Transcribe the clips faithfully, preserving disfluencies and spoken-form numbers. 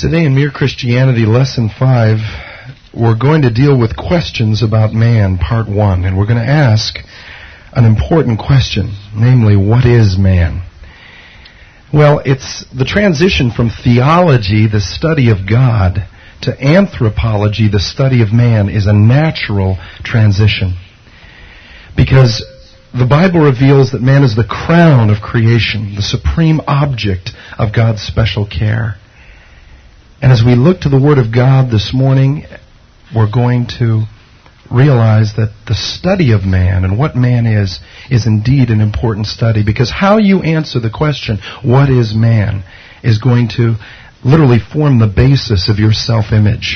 Today in Mere Christianity, Lesson five, we're going to deal with questions about man, Part one. And we're going to ask an important question, namely, what is man? Well, it's the transition from theology, the study of God, to anthropology, the study of man, is a natural transition. Because the Bible reveals that man is the crown of creation, the supreme object of God's special care. And as we look to the Word of God this morning, we're going to realize that the study of man and what man is, is indeed an important study. Because how you answer the question, what is man, is going to literally form the basis of your self-image.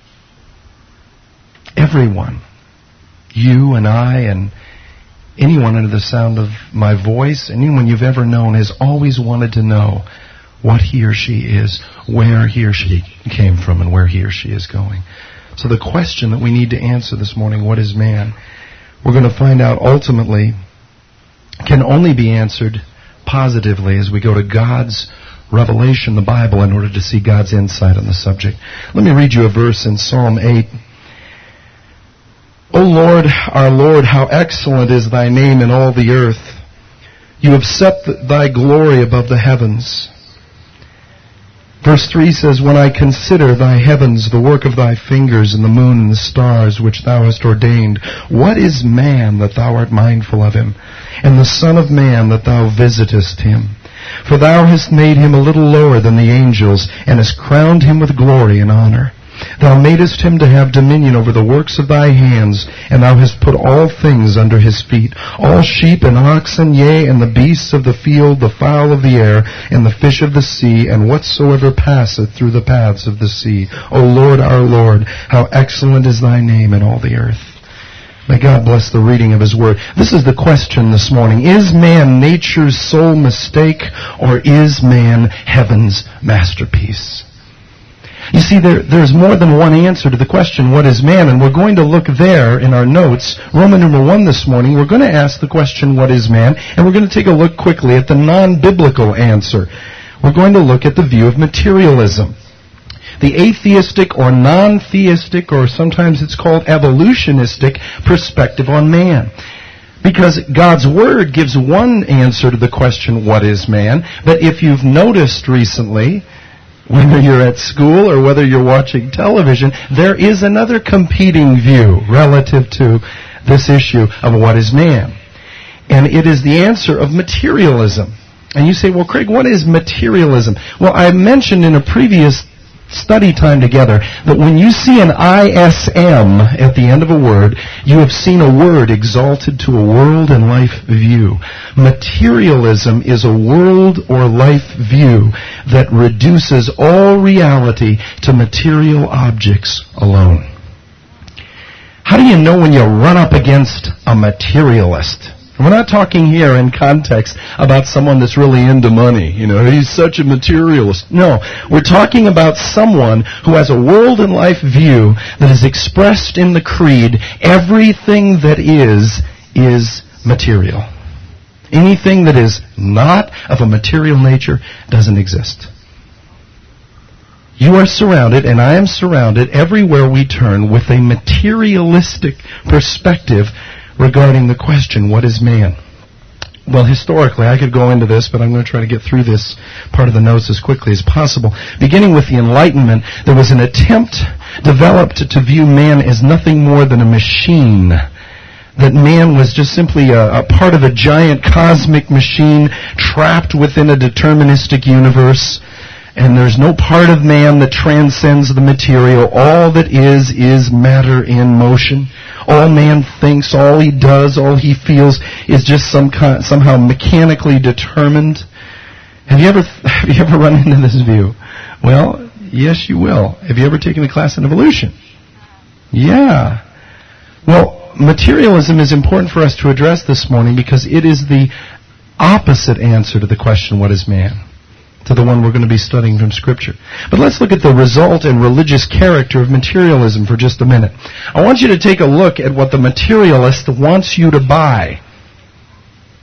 Everyone, you and I and anyone under the sound of my voice, anyone you've ever known, has always wanted to know what he or she is, where he or she came from, and where he or she is going. So the question that we need to answer this morning, what is man, we're going to find out ultimately can only be answered positively as we go to God's revelation, the Bible, in order to see God's insight on the subject. Let me read you a verse in Psalm eight. O Lord, our Lord, how excellent is thy name in all the earth. You have set thy glory above the heavens. Verse three says, When I consider thy heavens, the work of thy fingers, and the moon and the stars which thou hast ordained, what is man that thou art mindful of him, and the son of man that thou visitest him? For thou hast made him a little lower than the angels, and hast crowned him with glory and honor. Thou madest him to have dominion over the works of thy hands, and thou hast put all things under his feet, all sheep and oxen, yea, and the beasts of the field, the fowl of the air, and the fish of the sea, and whatsoever passeth through the paths of the sea. O Lord, our Lord, how excellent is thy name in all the earth. May God bless the reading of his word. This is the question this morning. Is man nature's sole mistake, or is man heaven's masterpiece? You see, there, there's more than one answer to the question, what is man? And we're going to look there in our notes, Roman number one this morning. We're going to ask the question, what is man? And we're going to take a look quickly at the non-biblical answer. We're going to look at the view of materialism. The atheistic or non-theistic, or sometimes it's called evolutionistic, perspective on man. Because God's Word gives one answer to the question, what is man? But if you've noticed recently, whether you're at school or whether you're watching television, there is another competing view relative to this issue of what is man. And it is the answer of materialism. And you say, well, Craig, what is materialism? Well, I mentioned in a previous study time together that when you see an I S M at the end of a word, you have seen a word exalted to a world and life view. Materialism is a world or life view that reduces all reality to material objects alone. How do you know when you run up against a materialist? We're not talking here in context about someone that's really into money. You know, he's such a materialist. No, we're talking about someone who has a world and life view that is expressed in the creed. Everything that is, is material. Anything that is not of a material nature doesn't exist. You are surrounded, and I am surrounded everywhere we turn with a materialistic perspective regarding the question, what is man? Well, historically, I could go into this, but I'm going to try to get through this part of the notes as quickly as possible. Beginning with the Enlightenment, there was an attempt developed to view man as nothing more than a machine. That man was just simply a, a part of a giant cosmic machine trapped within a deterministic universe. And there's no part of man that transcends the material. All that is, is matter in motion. All man thinks, all he does, all he feels is just some kind, somehow mechanically determined. Have you ever have you ever run into this view? Well, yes, you will. Have you ever taken a class in evolution? Yeah. Well, materialism is important for us to address this morning because it is the opposite answer to the question, what is man? To the one we're going to be studying from Scripture. But let's look at the result and religious character of materialism for just a minute. I want you to take a look at what the materialist wants you to buy.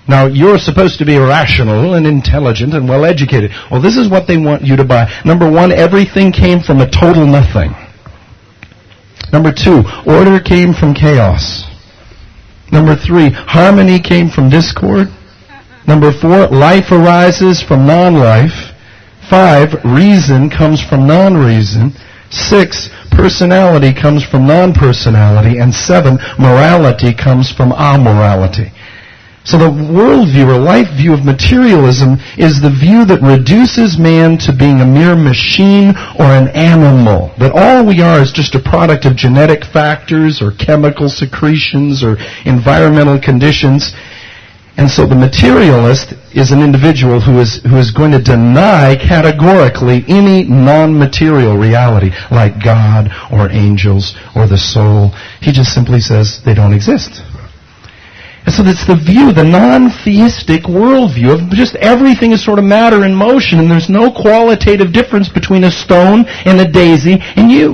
Now, you're supposed to be rational and intelligent and well-educated. Well, this is what they want you to buy. Number one, everything came from a total nothing. Number two, order came from chaos. Number three, harmony came from discord. Number four, life arises from non-life. Five, reason comes from non-reason. Six, personality comes from non-personality. And seven, morality comes from amorality. So the worldview or life view of materialism is the view that reduces man to being a mere machine or an animal. That all we are is just a product of genetic factors or chemical secretions or environmental conditions. And so the materialist is an individual who is who is going to deny categorically any non-material reality like God or angels or the soul. He just simply says they don't exist. And so it's the view, the non-theistic worldview of just everything is sort of matter in motion and there's no qualitative difference between a stone and a daisy and you.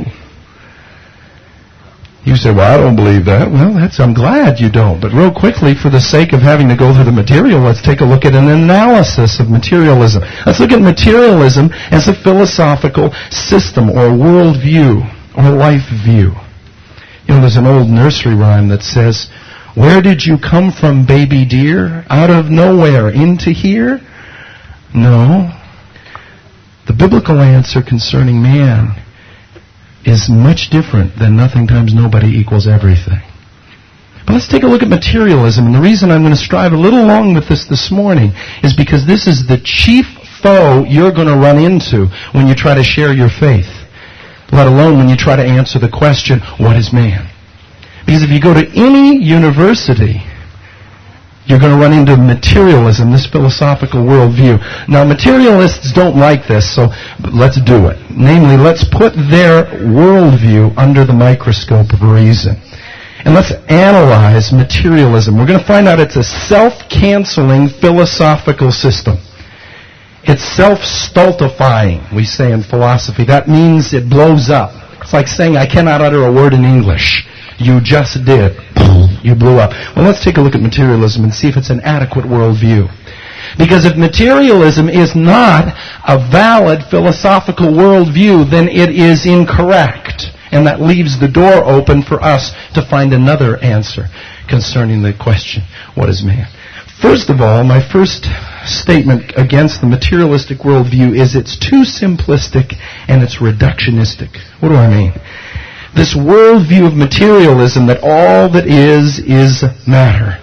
You say, well, I don't believe that. Well, that's, I'm glad you don't. But real quickly, for the sake of having to go through the material, let's take a look at an analysis of materialism. Let's look at materialism as a philosophical system or worldview or life view. You know, there's an old nursery rhyme that says, where did you come from, baby dear? Out of nowhere, into here? No. The biblical answer concerning man is much different than nothing times nobody equals everything. But let's take a look at materialism. And the reason I'm going to strive a little long with this this morning is because this is the chief foe you're going to run into when you try to share your faith, let alone when you try to answer the question, what is man? Because if you go to any university, you're going to run into materialism, this philosophical worldview. Now, materialists don't like this, so let's do it. Namely, let's put their worldview under the microscope of reason. And let's analyze materialism. We're going to find out it's a self-canceling philosophical system. It's self-stultifying, we say in philosophy. That means it blows up. It's like saying, I cannot utter a word in English. You just did. You blew up. Well, let's take a look at materialism and see if it's an adequate worldview. Because if materialism is not a valid philosophical worldview, then it is incorrect. And that leaves the door open for us to find another answer concerning the question, what is man? First of all, my first statement against the materialistic worldview is it's too simplistic and it's reductionistic. What do I mean? This worldview of materialism that all that is, is matter,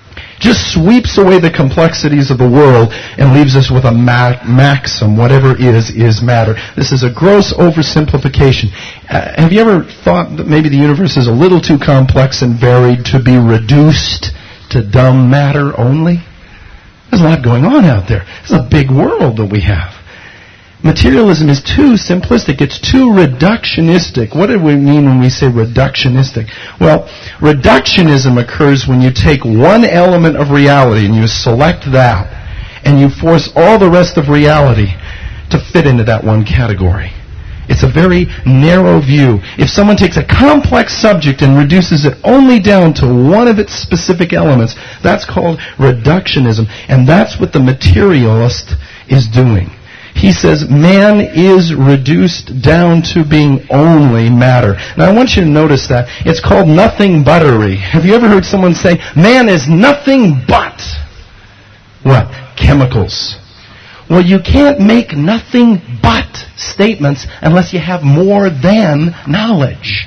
just sweeps away the complexities of the world and leaves us with a ma- maxim, whatever is, is matter. This is a gross oversimplification. Uh, have you ever thought that maybe the universe is a little too complex and varied to be reduced to dumb matter only? There's a lot going on out there. It's a big world that we have. Materialism is too simplistic. It's too reductionistic. What do we mean when we say reductionistic? Well, reductionism occurs when you take one element of reality and you select that and you force all the rest of reality to fit into that one category. It's a very narrow view. If someone takes a complex subject and reduces it only down to one of its specific elements, that's called reductionism. And that's what the materialist is doing. He says man is reduced down to being only matter. Now I want you to notice that. It's called nothing buttery. Have you ever heard someone say, man is nothing but what? Chemicals. Well, you can't make nothing but statements unless you have more than knowledge.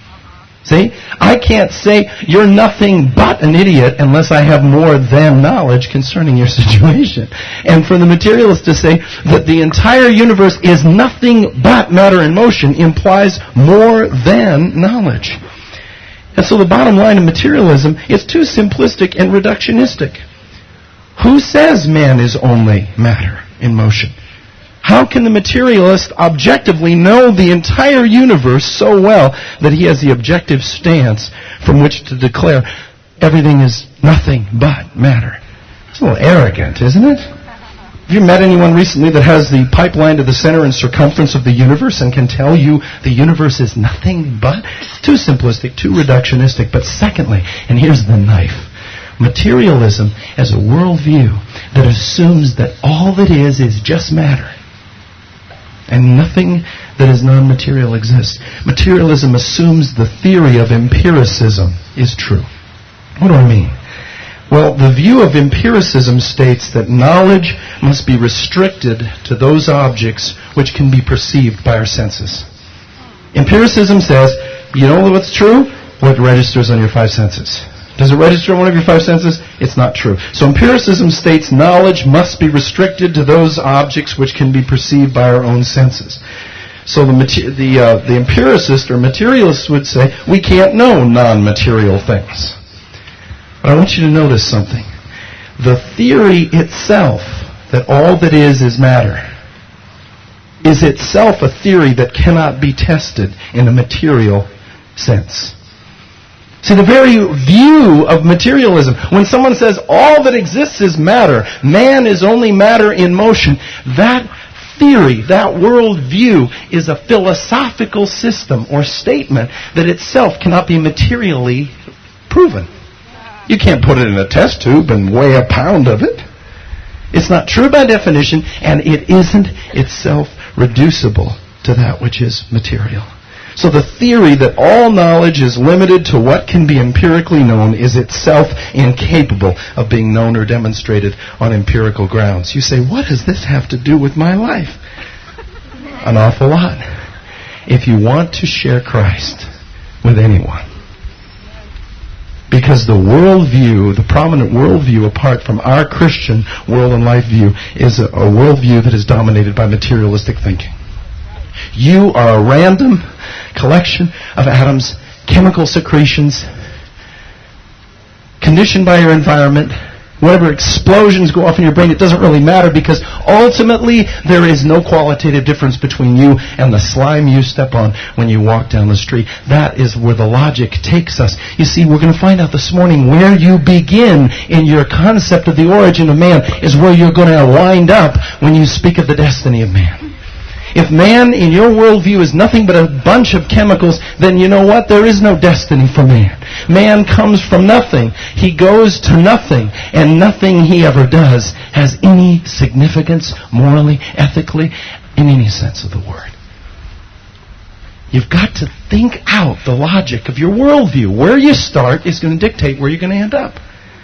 See? I can't say you're nothing but an idiot unless I have more than knowledge concerning your situation. And for the materialist to say that the entire universe is nothing but matter in motion implies more than knowledge. And so the bottom line of materialism is too simplistic and reductionistic. Who says man is only matter in motion? How can the materialist objectively know the entire universe so well that he has the objective stance from which to declare everything is nothing but matter? It's a little arrogant, isn't it? Have you met anyone recently that has the pipeline to the center and circumference of the universe and can tell you the universe is nothing but? It's too simplistic, too reductionistic. But secondly, and here's the knife, Materialism as a worldview that assumes that all that is is just matter, and nothing that is non-material exists. Materialism assumes the theory of empiricism is true. What do I mean? Well, the view of empiricism states that knowledge must be restricted to those objects which can be perceived by our senses. Empiricism says, you know what's true? What registers on your five senses. Does it register on one of your five senses? It's not true. So empiricism states knowledge must be restricted to those objects which can be perceived by our own senses. So the the, uh, the empiricist or materialist would say, we can't know non-material things. But I want you to notice something. The theory itself, that all that is is matter, is itself a theory that cannot be tested in a material sense. See, the very view of materialism, when someone says all that exists is matter, man is only matter in motion, that theory, that worldview is a philosophical system or statement that itself cannot be materially proven. You can't put it in a test tube and weigh a pound of it. It's not true by definition, and it isn't itself reducible to that which is material. So the theory that all knowledge is limited to what can be empirically known is itself incapable of being known or demonstrated on empirical grounds. You say, what does this have to do with my life? An awful lot. If you want to share Christ with anyone. Because the worldview, the prominent worldview apart from our Christian world and life view, is a, a worldview that is dominated by materialistic thinking. You are a random collection of atoms, chemical secretions, conditioned by your environment. Whatever explosions go off in your brain, it doesn't really matter, because ultimately there is no qualitative difference between you and the slime you step on when you walk down the street. That is where the logic takes us. You see, we're going to find out this morning where you begin in your concept of the origin of man is where you're going to wind up when you speak of the destiny of man. If man in your worldview is nothing but a bunch of chemicals, then you know what? There is no destiny for man. Man comes from nothing. He goes to nothing. And nothing he ever does has any significance morally, ethically, in any sense of the word. You've got to think out the logic of your worldview. Where you start is going to dictate where you're going to end up.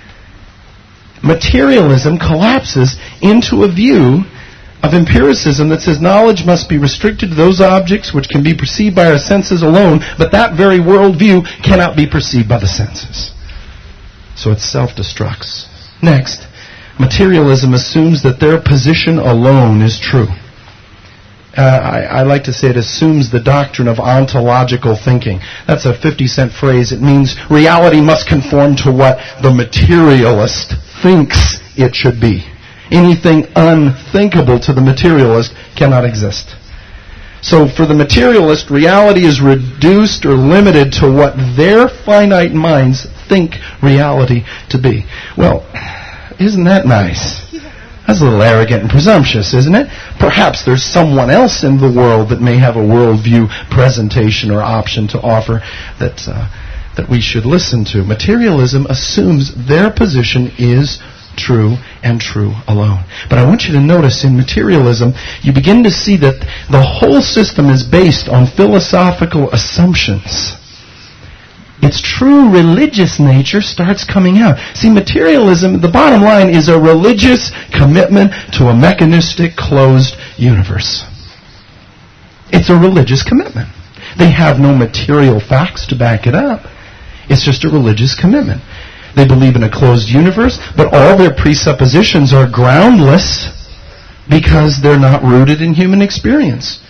Materialism collapses into a view of empiricism that says knowledge must be restricted to those objects which can be perceived by our senses alone, but that very worldview cannot be perceived by the senses. So it self-destructs. Next, materialism assumes that their position alone is true. Uh, I, I like to say it assumes the doctrine of ontological thinking. That's a fifty cent phrase. It means reality must conform to what the materialist thinks it should be. Anything unthinkable to the materialist cannot exist. So for the materialist, reality is reduced or limited to what their finite minds think reality to be. Well, isn't that nice? That's a little arrogant and presumptuous, isn't it? Perhaps there's someone else in the world that may have a worldview presentation or option to offer that uh, that we should listen to. Materialism assumes their position is true and true alone. But I want you to notice in materialism, you begin to see that the whole system is based on philosophical assumptions. Its true religious nature starts coming out. See, materialism, the bottom line, is a religious commitment to a mechanistic, closed universe. It's a religious commitment. They have no material facts to back it up. It's just a religious commitment. They believe in a closed universe, but all their presuppositions are groundless because they're not rooted in human experience.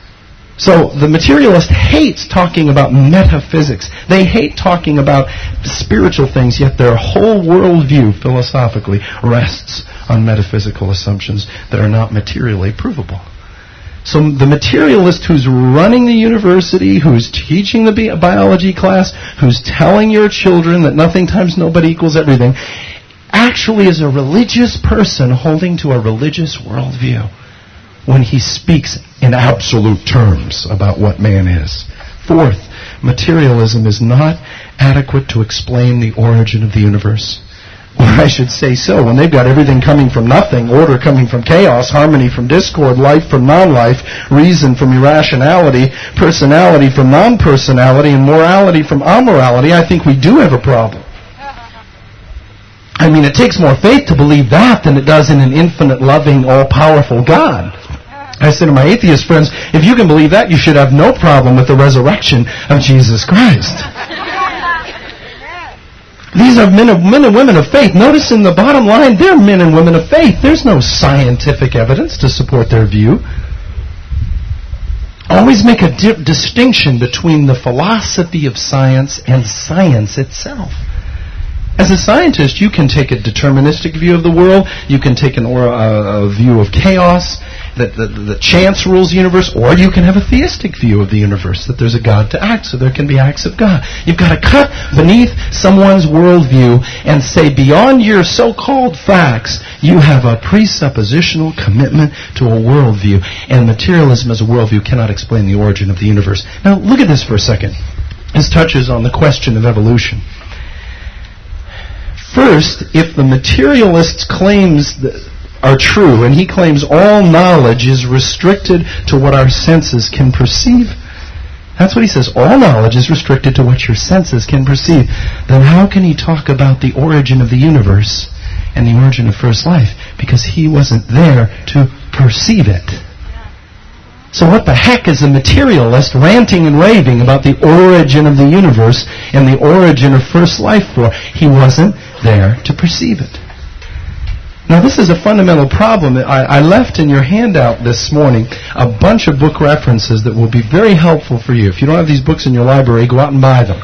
So the materialist hates talking about metaphysics. They hate talking about spiritual things, yet their whole worldview philosophically rests on metaphysical assumptions that are not materially provable. So the materialist who's running the university, who's teaching the biology class, who's telling your children that nothing times nobody equals everything, actually is a religious person holding to a religious worldview when he speaks in absolute terms about what man is. Fourth, materialism is not adequate to explain the origin of the universe. Or I should say so, when they've got everything coming from nothing, order coming from chaos, harmony from discord, life from non-life, reason from irrationality, personality from non-personality, and morality from amorality, I think we do have a problem. I mean, it takes more faith to believe that than it does in an infinite, loving, all-powerful God. I say to my atheist friends, if you can believe that, you should have no problem with the resurrection of Jesus Christ. These are men, of, men and women of faith. Notice in the bottom line, they're men and women of faith. There's no scientific evidence to support their view. Always make a di- distinction between the philosophy of science and science itself. As a scientist, you can take a deterministic view of the world. You can take an, or, uh, a view of chaos, that the, the chance rules the universe, or you can have a theistic view of the universe, that there's a God to act, so there can be acts of God. You've got to cut beneath someone's worldview and say, beyond your so-called facts, you have a presuppositional commitment to a worldview. And materialism as a worldview cannot explain the origin of the universe. Now, look at this for a second. This touches on the question of evolution. First, if the materialist's claims that are true, and he claims all knowledge is restricted to what our senses can perceive, that's what he says, all knowledge is restricted to what your senses can perceive, then how can he talk about the origin of the universe and the origin of first life? Because he wasn't there to perceive it. So what the heck is a materialist ranting and raving about the origin of the universe and the origin of first life for? He wasn't there to perceive it. Now this is a fundamental problem. I, I left in your handout this morning a bunch of book references that will be very helpful for you. If you don't have these books in your library, go out and buy them.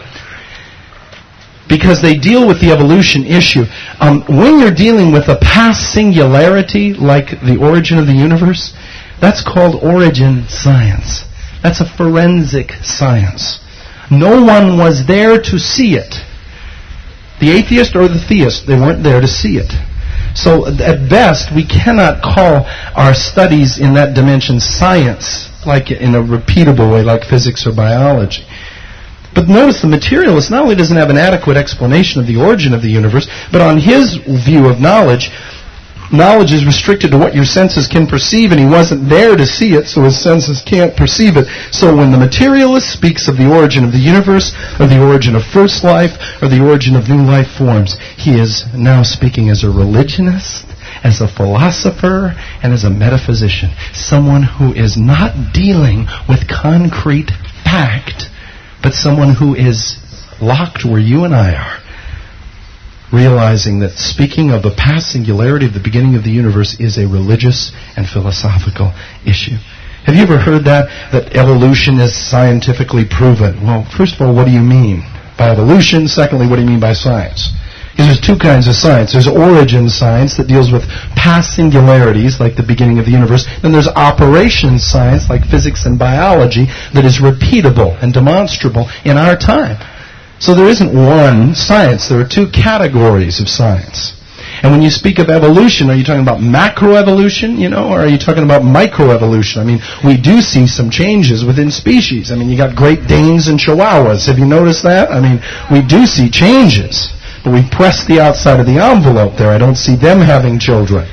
Because they deal with the evolution issue. Um, when you're dealing with a past singularity like the origin of the universe, that's called origin science. That's a forensic science. No one was there to see it. The atheist or the theist, they weren't there to see it. So at best, we cannot call our studies in that dimension science, like in a repeatable way, like physics or biology. But notice the materialist not only doesn't have an adequate explanation of the origin of the universe, but on his view of knowledge, knowledge is restricted to what your senses can perceive, and he wasn't there to see it, so his senses can't perceive it. So when the materialist speaks of the origin of the universe, or the origin of first life, or the origin of new life forms, he is now speaking as a religionist, as a philosopher, and as a metaphysician. Someone who is not dealing with concrete fact, but someone who is locked where you and I are, realizing that speaking of the past singularity of the beginning of the universe is a religious and philosophical issue. Have you ever heard that, that evolution is scientifically proven? Well, first of all, what do you mean by evolution? Secondly, what do you mean by science? Because there's two kinds of science. There's origin science that deals with past singularities, like the beginning of the universe. Then there's operation science, like physics and biology, that is repeatable and demonstrable in our time. So there isn't one science. There are two categories of science. And when you speak of evolution, are you talking about macroevolution, you know, or are you talking about microevolution? I mean, we do see some changes within species. I mean, you got Great Danes and Chihuahuas. Have you noticed that? I mean, we do see changes. But we press the outside of the envelope there. I don't see them having children.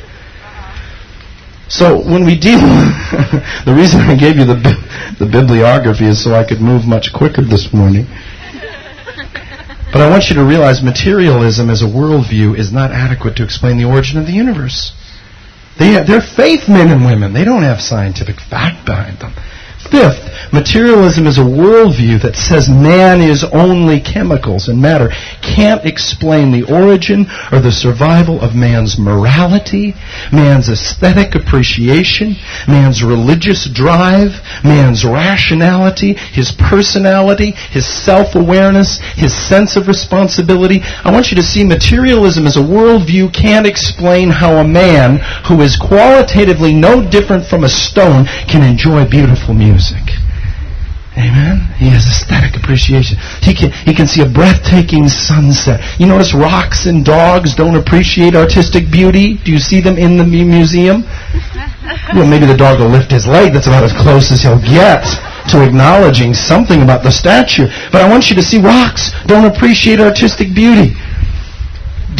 So when we deal, the reason I gave you the the bibliography is so I could move much quicker this morning. But I want you to realize materialism as a worldview is not adequate to explain the origin of the universe. They have, they're faith men and women. They don't have scientific fact behind them. Fifth, materialism is a worldview that says man is only chemicals and matter, can't explain the origin or the survival of man's morality, man's aesthetic appreciation, man's religious drive, man's rationality, his personality, his self-awareness, his sense of responsibility. I want you to see materialism as a worldview can't explain how a man who is qualitatively no different from a stone can enjoy beautiful music. Music. Amen? He has aesthetic appreciation. He can, he can see a breathtaking sunset. You notice rocks and dogs don't appreciate artistic beauty? Do you see them in the museum? Well, maybe the dog will lift his leg. That's about as close as he'll get to acknowledging something about the statue. But I want you to see rocks don't appreciate artistic beauty.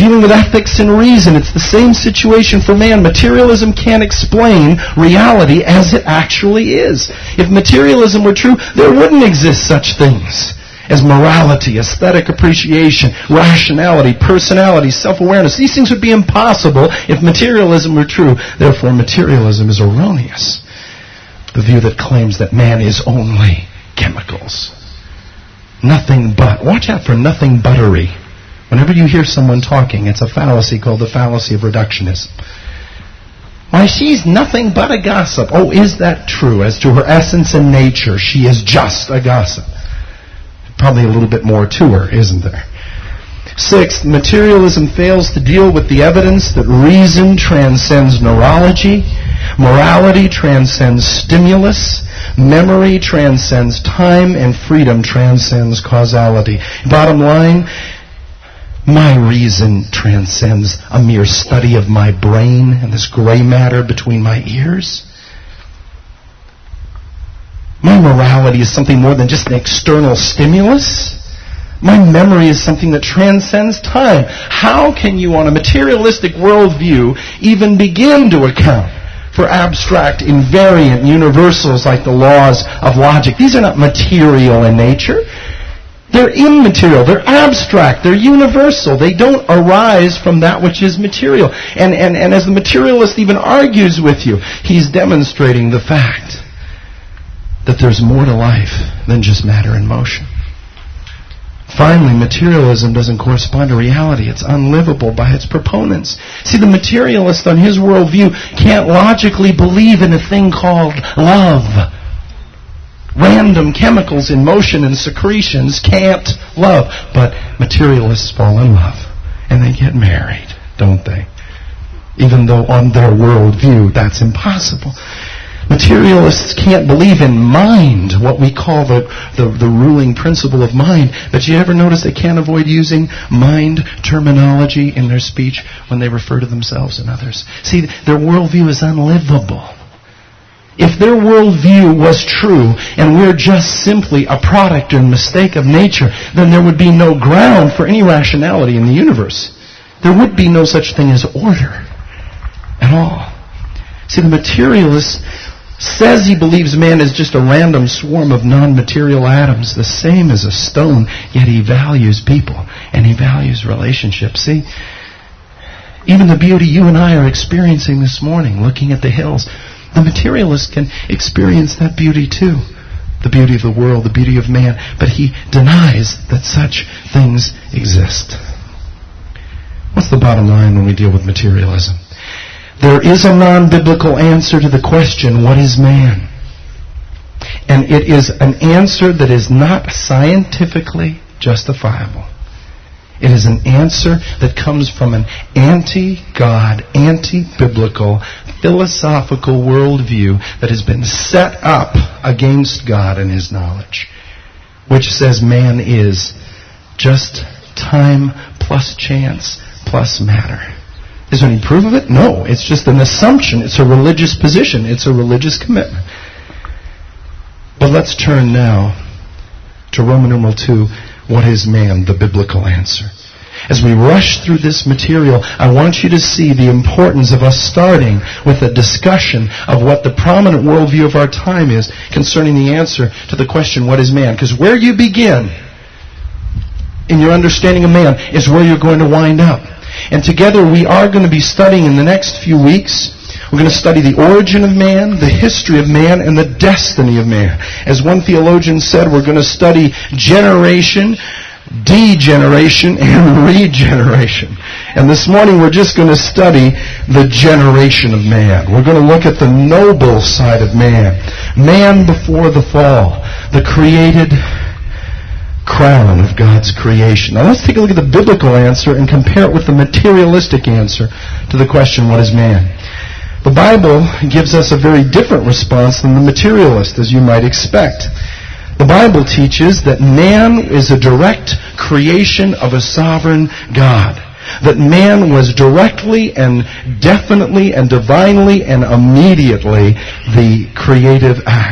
Dealing with ethics and reason, it's the same situation for man. Materialism can't explain reality as it actually is. If materialism were true, there wouldn't exist such things as morality, aesthetic appreciation, rationality, personality, self-awareness. These things would be impossible if materialism were true. Therefore, materialism is erroneous. The view that claims that man is only chemicals. Nothing but. Watch out for nothing buttery. Whenever you hear someone talking, it's a fallacy called the fallacy of reductionism. Why, she's nothing but a gossip. Oh, is that true? As to her essence and nature, she is just a gossip. Probably a little bit more to her, isn't there? Sixth, materialism fails to deal with the evidence that reason transcends neurology, morality transcends stimulus, memory transcends time, and freedom transcends causality. Bottom line, my reason transcends a mere study of my brain and this gray matter between my ears. My morality is something more than just an external stimulus. My memory is something that transcends time. How can you, on a materialistic worldview, even begin to account for abstract, invariant universals like the laws of logic? These are not material in nature. They're immaterial. They're abstract. They're universal. They don't arise from that which is material. And, and, and as the materialist even argues with you, he's demonstrating the fact that there's more to life than just matter and motion. Finally, materialism doesn't correspond to reality. It's unlivable by its proponents. See, the materialist on his worldview can't logically believe in a thing called love. Random chemicals in motion and secretions can't love. But materialists fall in love. And they get married, don't they? Even though on their worldview that's impossible. Materialists can't believe in mind, what we call the, the, the ruling principle of mind. But you ever notice they can't avoid using mind terminology in their speech when they refer to themselves and others? See, their worldview is unlivable. If their worldview was true and we're just simply a product and mistake of nature, then there would be no ground for any rationality in the universe. There would be no such thing as order at all. See, the materialist says he believes man is just a random swarm of non-material atoms, the same as a stone, yet he values people and he values relationships. See, even the beauty you and I are experiencing this morning, looking at the hills, the materialist can experience that beauty too. The beauty of the world, the beauty of man, but he denies that such things exist. What's the bottom line when we deal with materialism? There is a non-biblical answer to the question, what is man? And it is an answer that is not scientifically justifiable. It is an answer that comes from an anti-God, anti-biblical, philosophical worldview that has been set up against God and His knowledge, which says man is just time plus chance plus matter. Is there any proof of it? No. It's just an assumption. It's a religious position. It's a religious commitment. But let's turn now to Roman numeral two. What is man? The biblical answer. As we rush through this material, I want you to see the importance of us starting with a discussion of what the prominent worldview of our time is concerning the answer to the question, what is man? Because where you begin in your understanding of man is where you're going to wind up. And together we are going to be studying in the next few weeks. We're going to study the origin of man, the history of man, and the destiny of man. As one theologian said, we're going to study generation, degeneration, and regeneration. And this morning we're just going to study the generation of man. We're going to look at the noble side of man. Man before the fall, the created crown of God's creation. Now let's take a look at the biblical answer and compare it with the materialistic answer to the question, what is man? The Bible gives us a very different response than the materialist, as you might expect. The Bible teaches that man is a direct creation of a sovereign God. That man was directly and definitely and divinely and immediately the creative act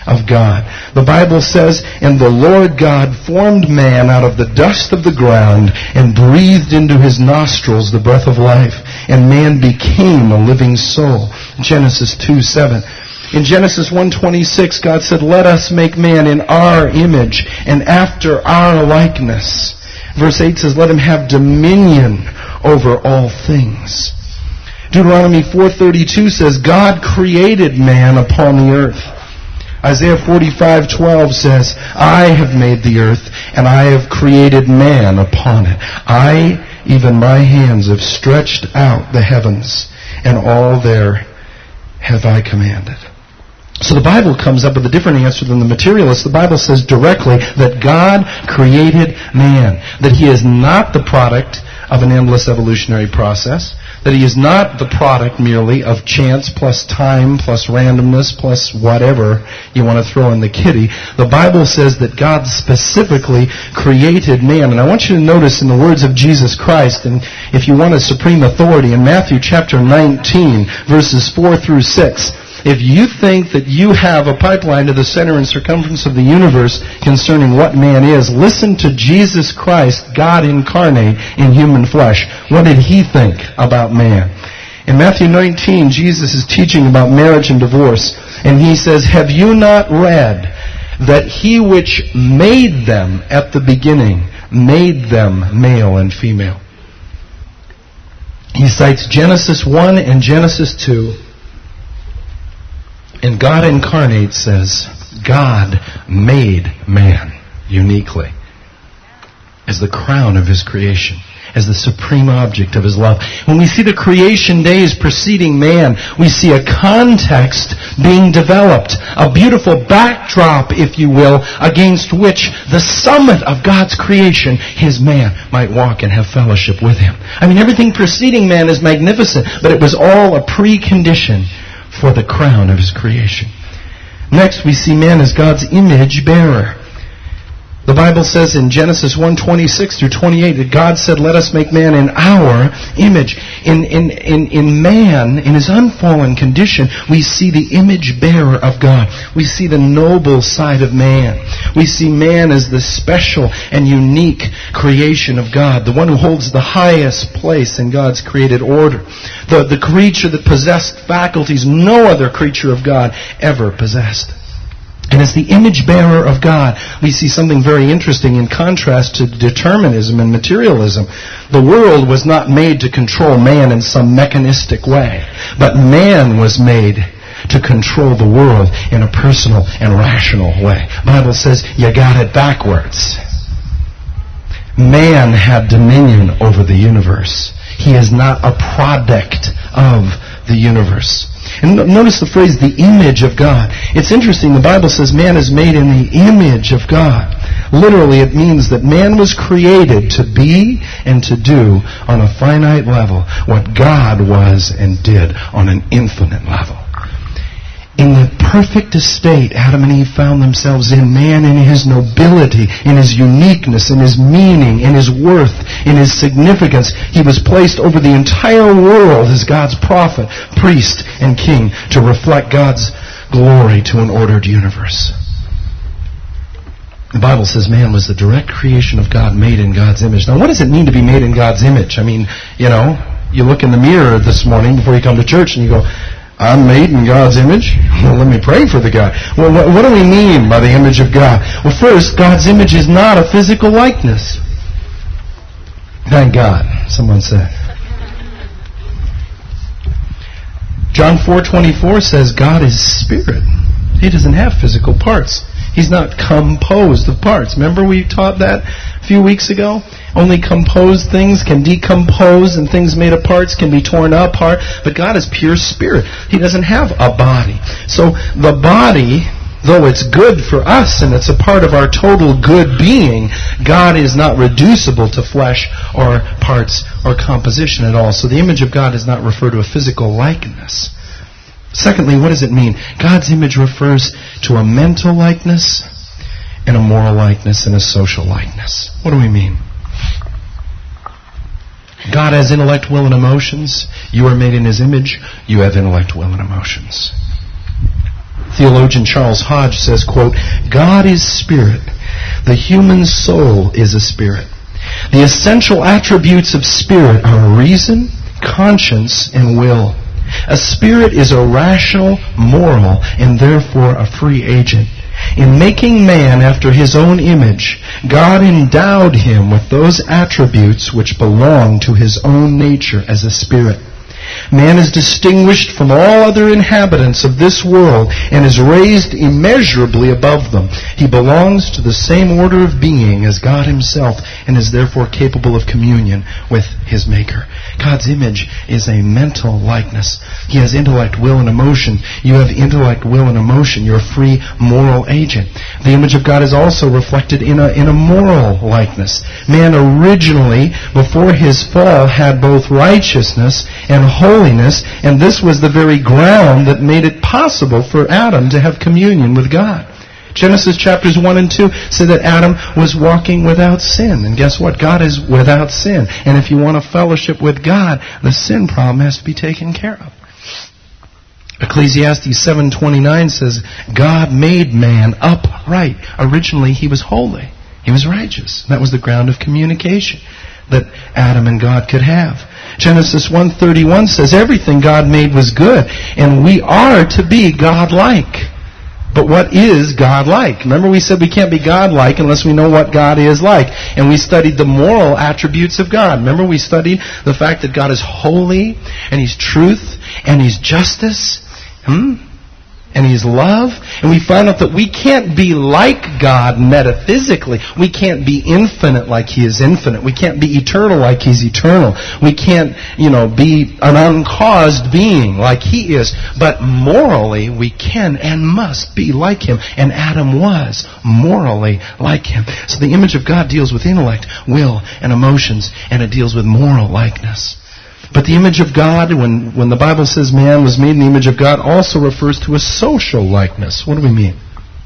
of God. The Bible says, "And the Lord God formed man out of the dust of the ground and breathed into his nostrils the breath of life, and man became a living soul." Genesis two seven. In Genesis one twenty-six, God said, "Let us make man in our image and after our likeness." Verse eight says, "Let him have dominion over all things." Deuteronomy four thirty-two says, "God created man upon the earth." Isaiah forty-five twelve says, "I have made the earth, and I have created man upon it. I, even my hands, have stretched out the heavens, and all there have I commanded." So the Bible comes up with a different answer than the materialist. The Bible says directly that God created man, that he is not the product of an endless evolutionary process, that he is not the product merely of chance plus time plus randomness plus whatever you want to throw in the kitty. The Bible says that God specifically created man. And I want you to notice in the words of Jesus Christ, and if you want a supreme authority, in Matthew chapter nineteen, verses four through six, if you think that you have a pipeline to the center and circumference of the universe concerning what man is, listen to Jesus Christ, God incarnate in human flesh. What did he think about man? In Matthew nineteen, Jesus is teaching about marriage and divorce, and he says, "Have you not read that he which made them at the beginning made them male and female?" He cites Genesis one and Genesis two. And God incarnate says, God made man uniquely as the crown of his creation, as the supreme object of his love. When we see the creation days preceding man, we see a context being developed, a beautiful backdrop, if you will, against which the summit of God's creation, his man, might walk and have fellowship with him. I mean, everything preceding man is magnificent, but it was all a precondition for the crown of his creation. Next, we see man as God's image bearer. The Bible says in Genesis one twenty-six through twenty-eight that God said, "Let us make man in our image." In, in, in, in man, in his unfallen condition, we see the image bearer of God. We see the noble side of man. We see man as the special and unique creation of God, the one who holds the highest place in God's created order, the, the creature that possessed faculties no other creature of God ever possessed. And as the image bearer of God, we see something very interesting in contrast to determinism and materialism. The world was not made to control man in some mechanistic way, but man was made to control the world in a personal and rational way. The Bible says you got it backwards. Man had dominion over the universe. He is not a product of the universe. And notice the phrase, the image of God. It's interesting, the Bible says man is made in the image of God. Literally, it means that man was created to be and to do on a finite level what God was and did on an infinite level. In the perfect estate Adam and Eve found themselves in, man in his nobility, in his uniqueness, in his meaning, in his worth, in his significance, he was placed over the entire world as God's prophet, priest, and king to reflect God's glory to an ordered universe. The Bible says man was the direct creation of God, made in God's image. Now, what does it mean to be made in God's image? I mean, you know, you look in the mirror this morning before you come to church and you go, I'm made in God's image? Well, let me pray for the God. Well, what, what do we mean by the image of God? Well, first, God's image is not a physical likeness. Thank God, someone said. John four twenty-four says God is spirit. He doesn't have physical parts. He's not composed of parts. Remember we taught that a few weeks ago? Only composed things can decompose and things made of parts can be torn apart. But God is pure spirit. He doesn't have a body. So the body, though it's good for us and it's a part of our total good being, God is not reducible to flesh or parts or composition at all. So the image of God does not refer to a physical likeness. Secondly, what does it mean? God's image refers to a mental likeness and a moral likeness and a social likeness. What do we mean? God has intellect, will, and emotions. You are made in his image. You have intellect, will, and emotions. Theologian Charles Hodge says, quote, God is spirit. The human soul is a spirit. The essential attributes of spirit are reason, conscience, and will. A spirit is a rational, moral, and therefore a free agent. In making man after his own image, God endowed him with those attributes which belong to his own nature as a spirit. Man is distinguished from all other inhabitants of this world and is raised immeasurably above them. He belongs to the same order of being as God himself and is therefore capable of communion with his Maker. God's image is a mental likeness. He has intellect, will, and emotion. You have intellect, will, and emotion. You're a free moral agent. The image of God is also reflected in a, in a moral likeness. Man originally, before his fall, had both righteousness and holiness, and this was the very ground that made it possible for Adam to have communion with God. Genesis chapters one and two say that Adam was walking without sin. And guess what? God is without sin. And if you want a fellowship with God, the sin problem has to be taken care of. Ecclesiastes seven twenty-nine says, God made man upright. Originally, he was holy. He was righteous. That was the ground of communication that Adam and God could have. Genesis one thirty-one says, everything God made was good, and we are to be God-like. But what is God-like? Remember we said we can't be God-like unless we know what God is like. And we studied the moral attributes of God. Remember we studied the fact that God is holy, and He's truth, and He's justice, hmm? and He's love. And we found out that we can't be like God metaphysically. We can't be infinite like He is infinite. We can't be eternal like He's eternal. We can't, you know, be an uncaused being like He is. But morally, we can and must be like Him. And Adam was morally like Him. So the image of God deals with intellect, will, and emotions, and it deals with moral likeness. But the image of God, when, when the Bible says man was made in the image of God, also refers to a social likeness. What do we mean?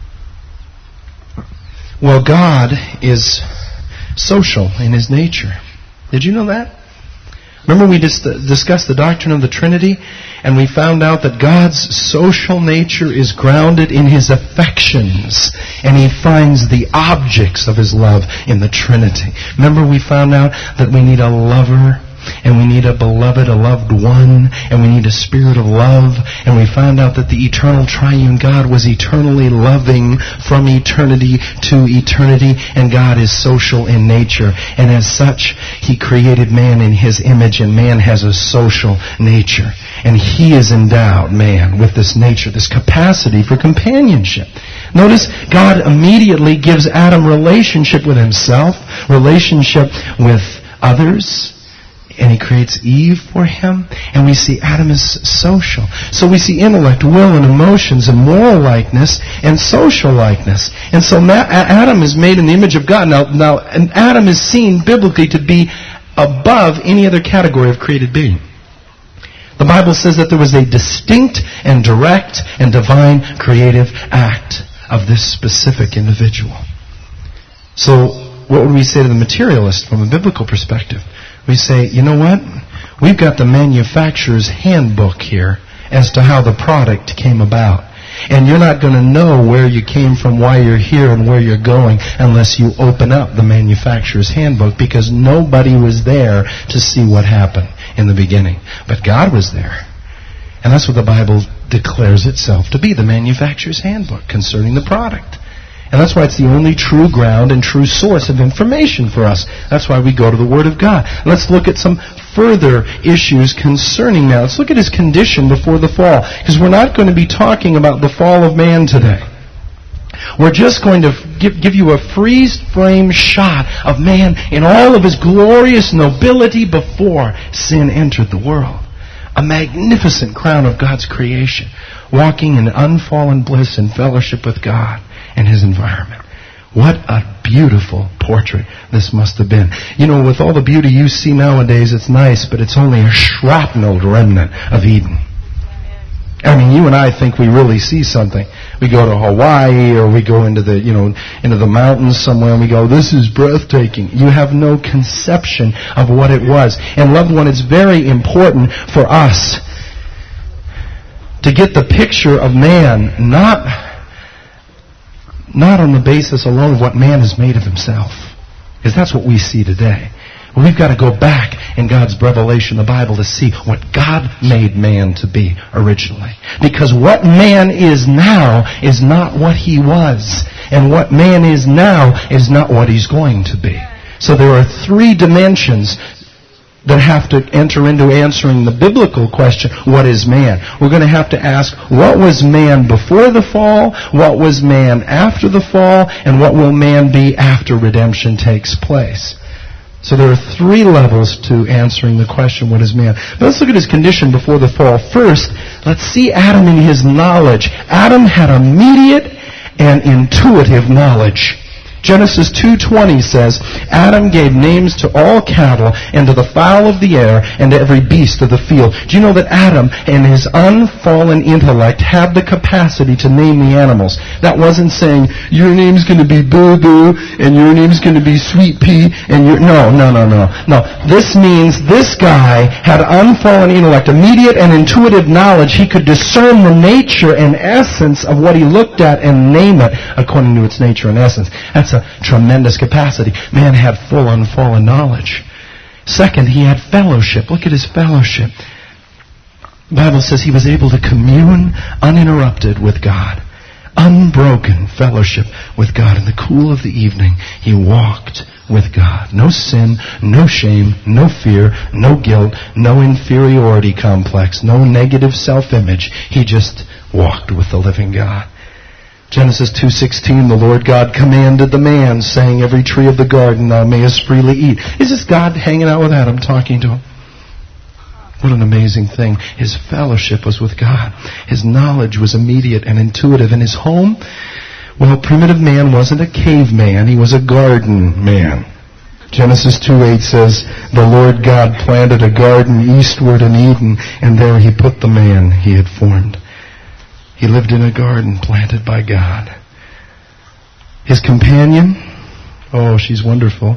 Well, God is social in His nature. Did you know that? Remember we dis- discussed the doctrine of the Trinity, and we found out that God's social nature is grounded in His affections, and He finds the objects of His love in the Trinity. Remember we found out that we need a lover, and we need a beloved, a loved one, and we need a spirit of love, and we found out that the eternal triune God was eternally loving from eternity to eternity, and God is social in nature, and as such, He created man in His image, and man has a social nature, and He is endowed, man, with this nature, this capacity for companionship. Notice, God immediately gives Adam relationship with himself, relationship with others, and He creates Eve for him, and we see Adam is social. So we see intellect, will, and emotions, and moral likeness, and social likeness. And so Adam is made in the image of God. Now, now and Adam is seen biblically to be above any other category of created being. The Bible says that there was a distinct and direct and divine creative act of this specific individual. So what would we say to the materialist from a biblical perspective? We say, you know what? We've got the manufacturer's handbook here as to how the product came about. And you're not going to know where you came from, why you're here, and where you're going unless you open up the manufacturer's handbook, because nobody was there to see what happened in the beginning. But God was there. And that's what the Bible declares itself to be, the manufacturer's handbook concerning the product. And that's why it's the only true ground and true source of information for us. That's why we go to the Word of God. Let's look at some further issues concerning that. Let's look at his condition before the fall, because we're not going to be talking about the fall of man today. We're just going to give, give you a freeze-frame shot of man in all of his glorious nobility before sin entered the world. A magnificent crown of God's creation, walking in unfallen bliss and fellowship with God and His environment. What a beautiful portrait this must have been. You know, with all the beauty you see nowadays, it's nice, but it's only a shrapnel remnant of Eden. I mean, you and I think we really see something. We go to Hawaii, or we go into the, you know, into the mountains somewhere, and we go, this is breathtaking. You have no conception of what it was. And loved one, it's very important for us to get the picture of man, not, not on the basis alone of what man has made of himself. Because that's what we see today. Well, we've got to go back in God's revelation, the Bible, to see what God made man to be originally. Because what man is now is not what he was. And what man is now is not what he's going to be. So there are three dimensions that have to enter into answering the biblical question, what is man? We're going to have to ask, what was man before the fall? What was man after the fall? And what will man be after redemption takes place? So there are three levels to answering the question, what is man? But let's look at his condition before the fall. First, let's see Adam in his knowledge. Adam had immediate and intuitive knowledge. Genesis two twenty says, Adam gave names to all cattle and to the fowl of the air and to every beast of the field. Do you know that Adam, in his unfallen intellect, had the capacity to name the animals? That wasn't saying, your name's going to be Boo Boo and your name's going to be Sweet Pea and your... No, no, no, no. No. This means this guy had unfallen intellect, immediate and intuitive knowledge. He could discern the nature and essence of what he looked at and name it according to its nature and essence. That's a tremendous capacity. Man had full unfallen knowledge. Second, he had fellowship. Look at his fellowship. The Bible says he was able to commune uninterrupted with God. Unbroken fellowship with God. In the cool of the evening, he walked with God. No sin, no shame, no fear, no guilt, no inferiority complex, no negative self-image. He just walked with the living God. Genesis two sixteen, the Lord God commanded the man, saying, every tree of the garden thou mayest freely eat. Is this God hanging out with Adam, talking to him? What an amazing thing. His fellowship was with God. His knowledge was immediate and intuitive. In his home, well, primitive man wasn't a caveman. He was a garden man. Genesis two eight says, the Lord God planted a garden eastward in Eden, and there he put the man he had formed. He lived in a garden planted by God. His companion, oh, she's wonderful.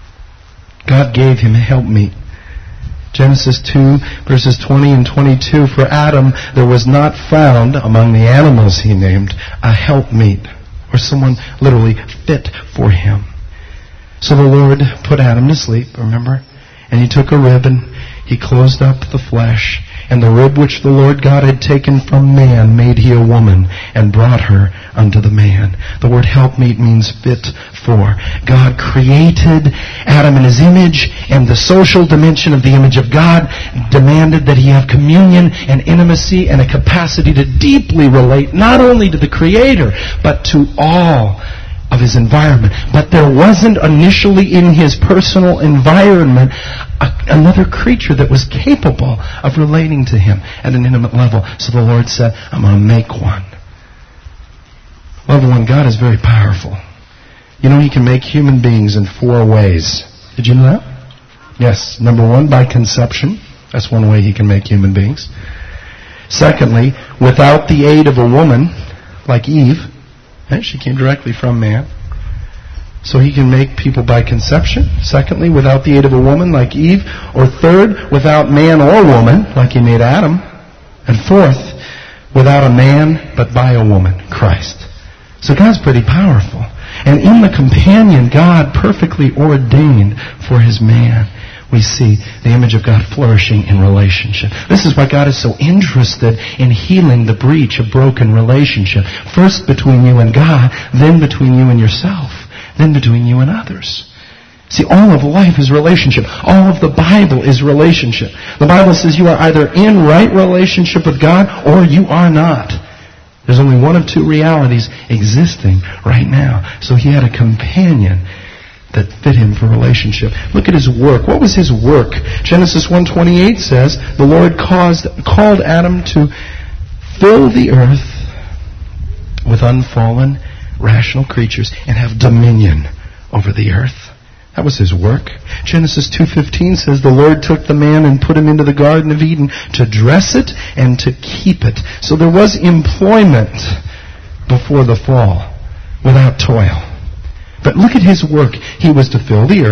God gave him a helpmeet. Genesis two, verses twenty and twenty-two, for Adam there was not found among the animals he named a helpmeet, or someone literally fit for him. So the Lord put Adam to sleep, remember? And he took a rib and he closed up the flesh. And the rib which the Lord God had taken from man made he a woman, and brought her unto the man. The word helpmeet means fit for. God created Adam in his image, and the social dimension of the image of God demanded that he have communion and intimacy and a capacity to deeply relate not only to the Creator, but to all of his environment. But there wasn't initially in his personal environment a, another creature that was capable of relating to him at an intimate level. So the Lord said, I'm going to make one. Level one, God is very powerful. You know, he can make human beings in four ways. Did you know that? Yes. Number one, by conception. That's one way he can make human beings. Secondly, without the aid of a woman, like Eve. She came directly from man. So he can make people by conception. Secondly, without the aid of a woman like Eve. Or third, without man or woman like he made Adam. And fourth, without a man but by a woman, Christ. So God's pretty powerful. And in the companion, God perfectly ordained for his man. We see the image of God flourishing in relationship. This is why God is so interested in healing the breach of broken relationship. First between you and God, then between you and yourself, then between you and others. See, all of life is relationship. All of the Bible is relationship. The Bible says you are either in right relationship with God or you are not. There's only one of two realities existing right now. So he had a companion that fit him for relationship. Look at his work. What was his work? Genesis one twenty-eight says, the Lord caused, called Adam to fill the earth with unfallen, rational creatures and have dominion over the earth. That was his work. Genesis two fifteen says, the Lord took the man and put him into the Garden of Eden to dress it and to keep it. So there was employment before the fall without toil. But look at his work. He was to fill the earth,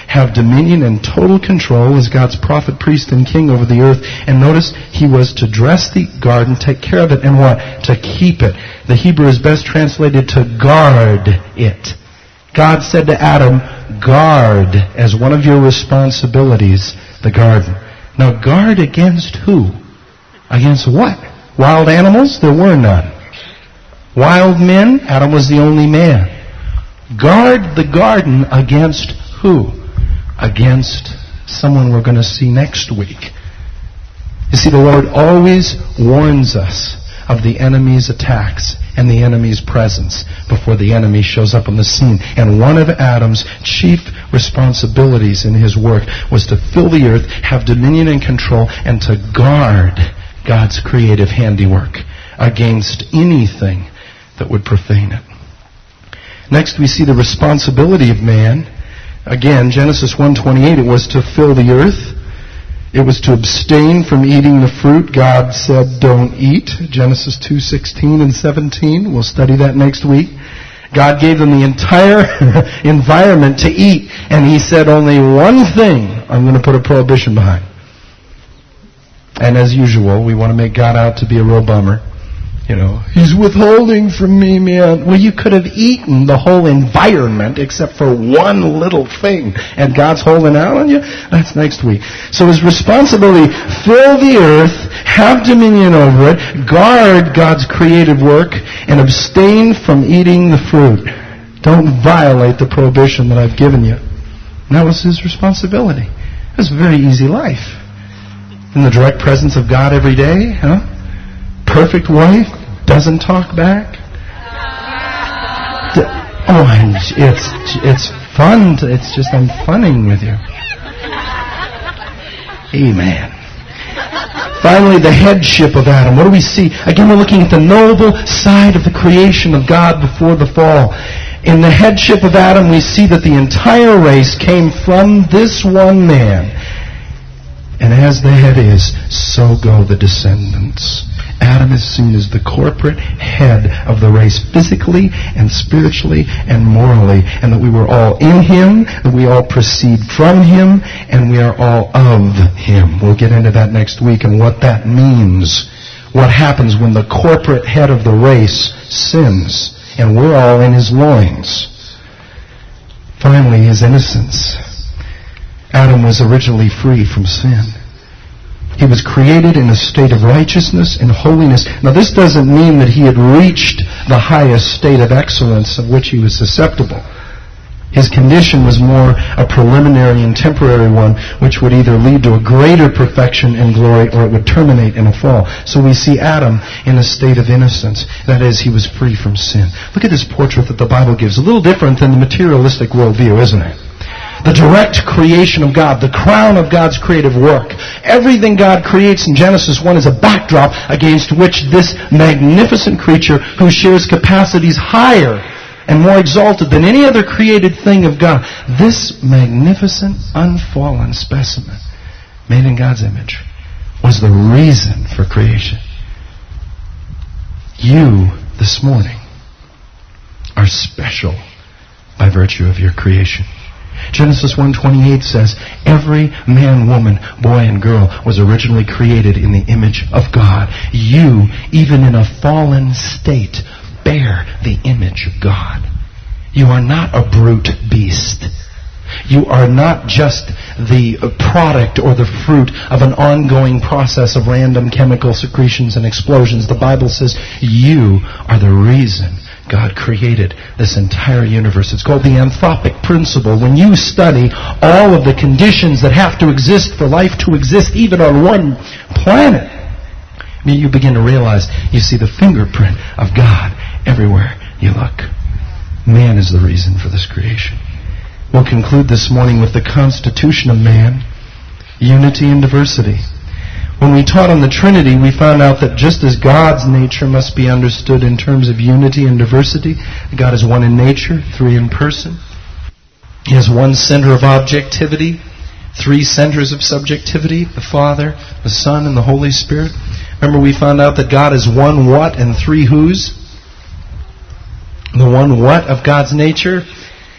have dominion and total control as God's prophet, priest, and king over the earth. And notice, he was to dress the garden, take care of it, and what? To keep it. The Hebrew is best translated to guard it. God said to Adam, guard as one of your responsibilities the garden. Now guard against who? Against what? Wild animals? There were none. Wild men? Adam was the only man. Guard the garden against who? Against someone we're going to see next week. You see, the Lord always warns us of the enemy's attacks and the enemy's presence before the enemy shows up on the scene. And one of Adam's chief responsibilities in his work was to fill the earth, have dominion and control, and to guard God's creative handiwork against anything that would profane it. Next, we see the responsibility of man. Again, Genesis one twenty-eight, it was to fill the earth. It was to abstain from eating the fruit God said don't eat. Genesis two sixteen and seventeen. We'll study that next week. God gave them the entire environment to eat, and he said only one thing I'm going to put a prohibition behind. And as usual, we want to make God out to be a real bummer. You know, he's withholding from me, man. Well, you could have eaten the whole environment except for one little thing, and God's holding out on you? That's next week. So his responsibility, fill the earth, have dominion over it, guard God's creative work, and abstain from eating the fruit. Don't violate the prohibition that I've given you. And that was his responsibility. It was a very easy life. In the direct presence of God every day, huh? Perfect wife, doesn't talk back. Oh, and it's it's fun. To, it's just I'm funning with you. Amen. Finally, the headship of Adam. What do we see? Again, we're looking at the noble side of the creation of God before the fall. In the headship of Adam, we see that the entire race came from this one man. And as the head is, so go the descendants. Adam is seen as the corporate head of the race, physically and spiritually and morally, and that we were all in him, that we all proceed from him, and we are all of him. We'll get into that next week and what that means. What happens when the corporate head of the race sins, and we're all in his loins. Finally, his innocence. Adam was originally free from sin. He was created in a state of righteousness and holiness. Now, this doesn't mean that he had reached the highest state of excellence of which he was susceptible. His condition was more a preliminary and temporary one, which would either lead to a greater perfection and glory, or it would terminate in a fall. So we see Adam in a state of innocence. That is, he was free from sin. Look at this portrait that the Bible gives. A little different than the materialistic worldview, isn't it? The direct creation of God, the crown of God's creative work. Everything God creates in Genesis one is a backdrop against which this magnificent creature, who shares capacities higher and more exalted than any other created thing of God, this magnificent, unfallen specimen, made in God's image, was the reason for creation. You, this morning, are special by virtue of your creation. Genesis one twenty-eight says, every man, woman, boy, and girl was originally created in the image of God. You, even in a fallen state, bear the image of God. You are not a brute beast. You are not just the product or the fruit of an ongoing process of random chemical secretions and explosions. The Bible says you are the reason God created this entire universe. It's called the anthropic principle. When you study all of the conditions that have to exist for life to exist even on one planet, I mean, you begin to realize you see the fingerprint of God everywhere you look. Man is the reason for this creation. We'll conclude this morning with the constitution of man, unity and diversity. When we taught on the Trinity, we found out that just as God's nature must be understood in terms of unity and diversity, God is one in nature, three in person. He has one center of objectivity, three centers of subjectivity, the Father, the Son, and the Holy Spirit. Remember, we found out that God is one what and three whos. The one what of God's nature?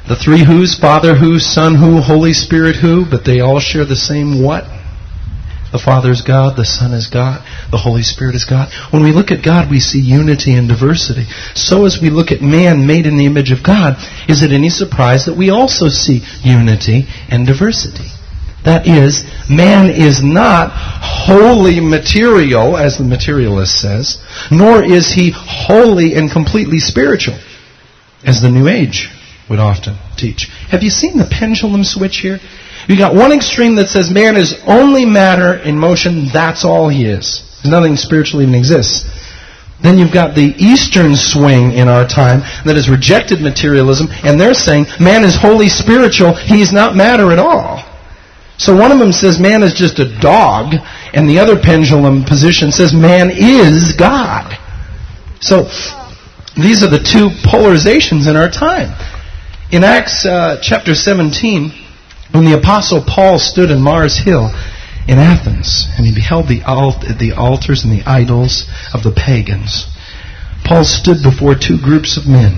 The three who's, Father who, Son who, Holy Spirit who, but they all share the same what? The Father is God, the Son is God, the Holy Spirit is God. When we look at God, we see unity and diversity. So as we look at man made in the image of God, is it any surprise that we also see unity and diversity? That is, man is not wholly material, as the materialist says, nor is he wholly and completely spiritual, as the New Age would often teach. Have you seen the pendulum switch here? You got one extreme that says man is only matter in motion, that's all he is. Nothing spiritual even exists. Then you've got the Eastern swing in our time that has rejected materialism, and they're saying man is wholly spiritual, he's not matter at all. So one of them says man is just a dog, and the other pendulum position says man is God. So these are the two polarizations in our time. In Acts uh, chapter seventeen, when the Apostle Paul stood in Mars Hill in Athens, and he beheld the, alt- the altars and the idols of the pagans, Paul stood before two groups of men.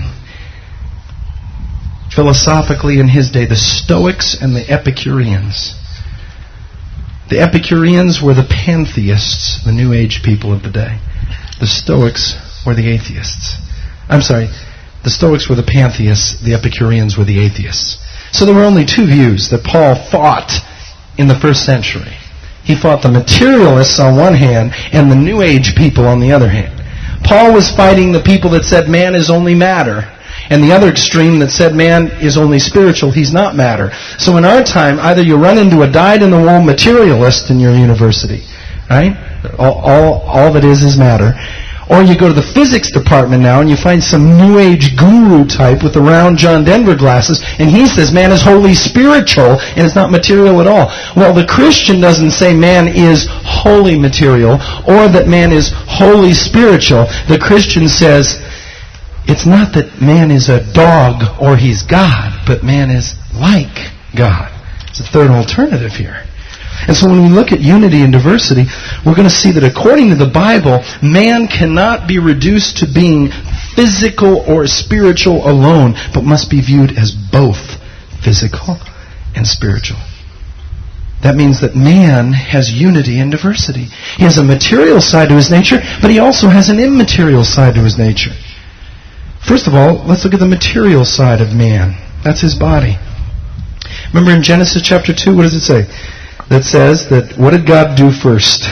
Philosophically in his day, the Stoics and the Epicureans. The Epicureans were the pantheists, the New Age people of the day. The Stoics were the atheists. I'm sorry, the Stoics were the pantheists, the Epicureans were the atheists. So there were only two views that Paul fought in the first century. He fought the materialists on one hand and the New Age people on the other hand. Paul was fighting the people that said man is only matter, and the other extreme that said man is only spiritual, he's not matter. So in our time, either you run into a dyed-in-the-wool materialist in your university, right? All, all, all that is is matter. Or you go to the physics department now and you find some New Age guru type with the round John Denver glasses, and he says man is wholly spiritual and it's not material at all. Well, the Christian doesn't say man is wholly material or that man is wholly spiritual. The Christian says it's not that man is a dog or he's God, but man is like God. It's a third alternative here. And so when we look at unity and diversity, we're going to see that according to the Bible, man cannot be reduced to being physical or spiritual alone, but must be viewed as both physical and spiritual. That means that man has unity and diversity. He has a material side to his nature, but he also has an immaterial side to his nature. First of all, let's look at the material side of man. That's his body. Remember in Genesis chapter two, what does it say? That says that what did God do first?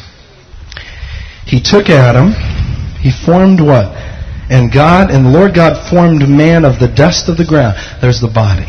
He took Adam, he formed what? And God, and the Lord God formed man of the dust of the ground. There's the body.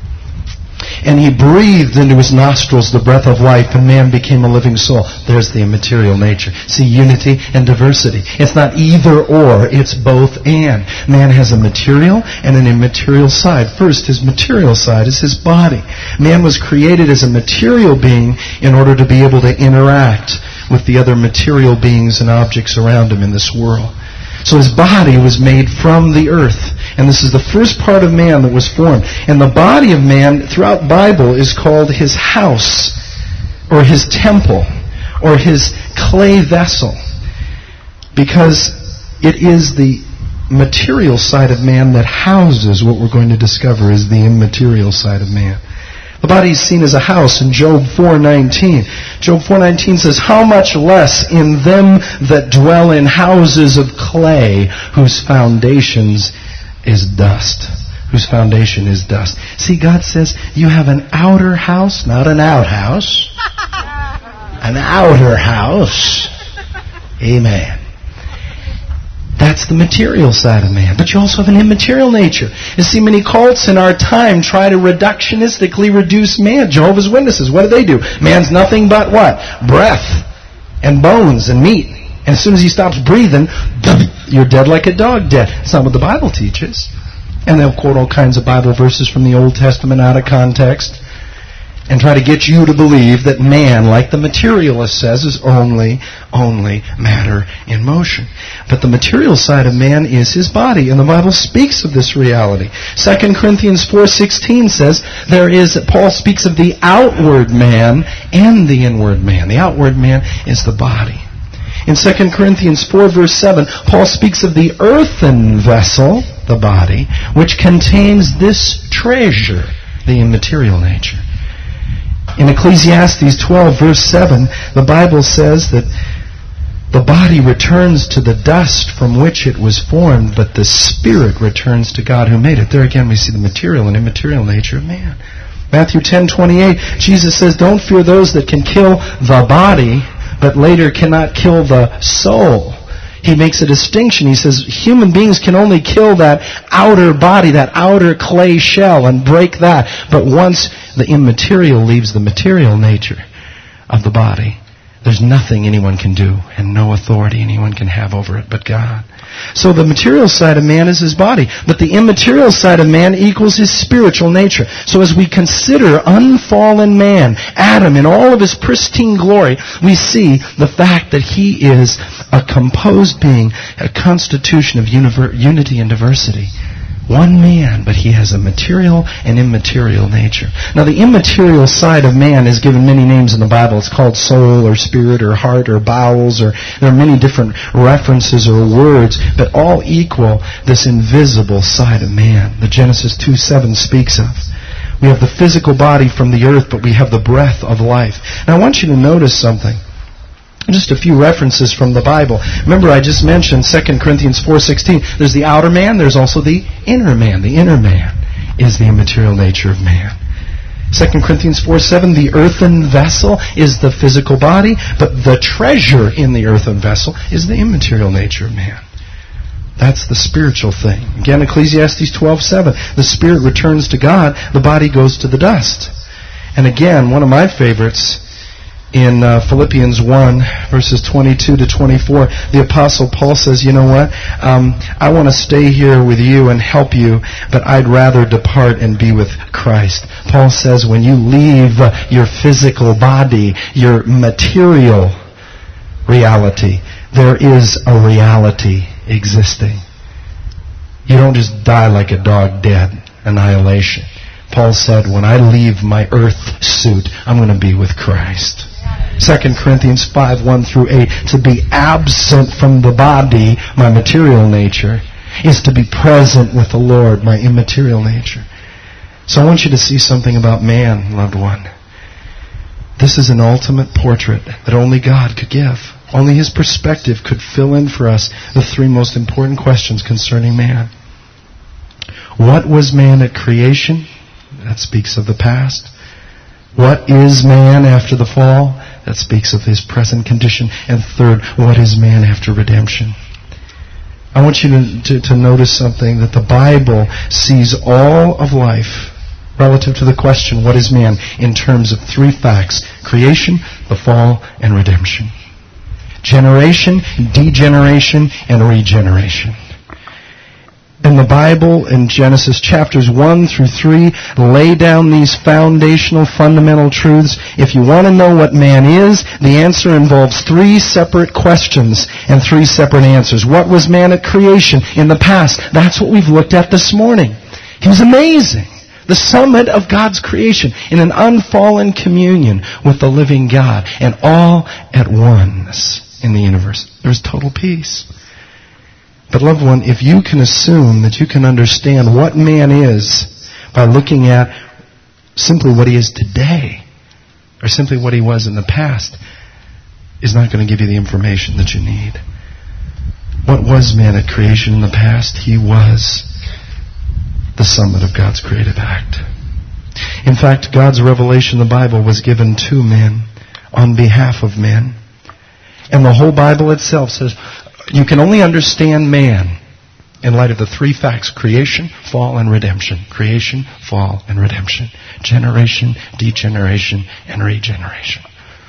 And he breathed into his nostrils the breath of life, and man became a living soul. There's the immaterial nature. See, unity and diversity. It's not either or, it's both and. Man has a material and an immaterial side. First, his material side is his body. Man was created as a material being in order to be able to interact with the other material beings and objects around him in this world. So his body was made from the earth. And this is the first part of man that was formed. And the body of man throughout the Bible is called his house, or his temple, or his clay vessel. Because it is the material side of man that houses what we're going to discover is the immaterial side of man. The body is seen as a house in Job four nineteen. Job four nineteen says, "How much less in them that dwell in houses of clay, whose foundations is dust." Whose foundation is dust. See, God says, you have an outer house, not an outhouse. An outer house. Amen. That's the material side of man. But you also have an immaterial nature. You see, many cults in our time try to reductionistically reduce man. Jehovah's Witnesses, what do they do? Man's nothing but what? Breath and bones and meat. And as soon as he stops breathing, you're dead like a dog dead. That's not what the Bible teaches. And they'll quote all kinds of Bible verses from the Old Testament out of context and try to get you to believe that man, like the materialist says, is only, only matter in motion. But the material side of man is his body, and the Bible speaks of this reality. Second Corinthians four sixteen says, there is, Paul speaks of the outward man and the inward man. The outward man is the body. In Second Corinthians four, verse seven, Paul speaks of the earthen vessel, the body, which contains this treasure, the immaterial nature. In Ecclesiastes twelve, verse seven, the Bible says that the body returns to the dust from which it was formed, but the spirit returns to God who made it. There again we see the material and immaterial nature of man. Matthew ten twenty-eight, Jesus says, don't fear those that can kill the body, but later cannot kill the soul. He makes a distinction. He says human beings can only kill that outer body, that outer clay shell, and break that. But once the immaterial leaves the material nature of the body, there's nothing anyone can do and no authority anyone can have over it but God. So the material side of man is his body, but the immaterial side of man equals his spiritual nature. So as we consider unfallen man, Adam in all of his pristine glory, we see the fact that he is a composed being, a constitution of univer- unity and diversity. One man, but he has a material and immaterial nature. Now the immaterial side of man is given many names in the Bible. It's called soul or spirit or heart or bowels, or there are many different references or words, but all equal this invisible side of man that Genesis two seven speaks of. We have the physical body from the earth, but we have the breath of life. Now I want you to notice something. Just a few references from the Bible. Remember, I just mentioned Second Corinthians four sixteen. There's the outer man, there's also the inner man. The inner man is the immaterial nature of man. Second Corinthians four seven, the earthen vessel is the physical body, but the treasure in the earthen vessel is the immaterial nature of man. That's the spiritual thing. Again, Ecclesiastes twelve seven, the spirit returns to God, the body goes to the dust. And again, one of my favorites, in uh, Philippians one, verses twenty-two to twenty-four, the Apostle Paul says, you know what, um, I want to stay here with you and help you, but I'd rather depart and be with Christ. Paul says when you leave uh, your physical body, your material reality, there is a reality existing. You don't just die like a dog dead, annihilation. Paul said, when I leave my earth suit, I'm going to be with Christ. Second Corinthians five, one through eight, to be absent from the body, my material nature, is to be present with the Lord, my immaterial nature. So I want you to see something about man, loved one. This is an ultimate portrait that only God could give. Only His perspective could fill in for us the three most important questions concerning man. What was man at creation? That speaks of the past. What is man after the fall? That speaks of his present condition. And third, what is man after redemption? I want you to, to, to notice something, that the Bible sees all of life relative to the question, what is man, in terms of three facts: creation, the fall, and redemption. Generation, degeneration, and regeneration. In the Bible, in Genesis chapters one through three, lay down these foundational, fundamental truths. If you want to know what man is, the answer involves three separate questions and three separate answers. What was man at creation in the past? That's what we've looked at this morning. He was amazing. The summit of God's creation in an unfallen communion with the living God, and all at once in the universe. There's total peace. But loved one, if you can assume that you can understand what man is by looking at simply what he is today, or simply what he was in the past, is not going to give you the information that you need. What was man at creation in the past? He was the summit of God's creative act. In fact, God's revelation in the Bible was given to men on behalf of men. And the whole Bible itself says you can only understand man in light of the three facts: creation, fall, and redemption. Creation, fall, and redemption. Generation, degeneration, and regeneration.